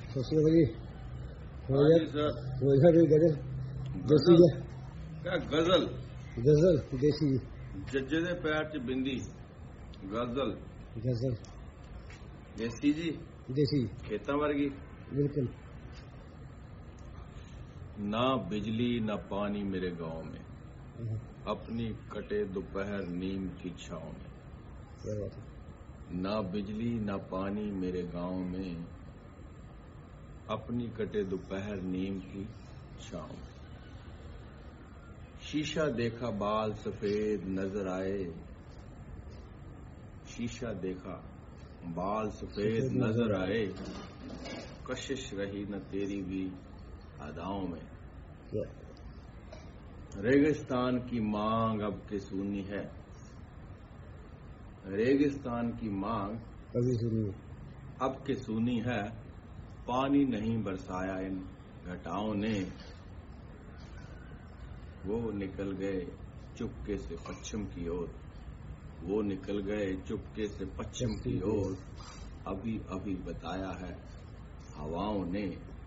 ਸਤਿ ਸ਼੍ਰੀ ਅਕਾਲ ਜੀ। ਹਾਂਜੀ ਸਰ। ਹੋ ਗਿਆ ਜੀ ਗਜ਼ਲ ਦੇਸੀ ਗਜ਼ਲ ਹੈ। ਕਾ ਗਜ਼ਲ ਗਜ਼ਲ ਦੇਸੀ ਜੱਜੇ ਦੇ ਪੈਰ 'ਚ ਬਿੰਦੀ ਗਜ਼ਲ ਗਜ਼ਲ ਦੇਸੀ ਜੀ देसी ਖੇਤਾਂ ਵਰਗੀ। बिल्कुल। ना बिजली ना पानी मेरे गांव में, अपनी कटे दोपहर नीम की छाँव में। क्या बात है। ना बिजली ना पानी मेरे गांव में, अपनी कटे दोपहर नीम की छाँव में। शीशा देखा बाल सफेद नजर आए, शीशा देखा बाल सफेद नजर आए, कशिश रही न तेरी भी अदाओं में। रेगिस्तान की मांग अब के सूनी है, रेगिस्तान की मांग कभी सुनी अब के सूनी है, पानी नहीं बरसाया इन घटाओं ने। वो निकल गए चुपके से पश्चिम की ओर, वो निकल गए चुपके से पश्चिम की ओर, अभी अभी बताया है हवाओं ने।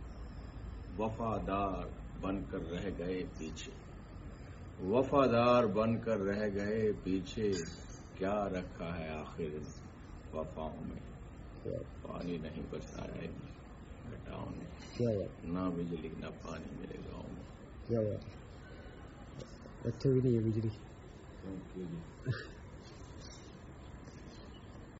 वफादार बनकर रह गए पीछे, वफादार बनकर रह गए पीछे, क्या रखा है आखिर वफाओं में। पानी नहीं बरसाया इन घटाओं ने। क्या बात। ना बिजली ना पानी मेरे गांव में। क्या बात। अच्छी भी नहीं है बिजली। Thank you ji.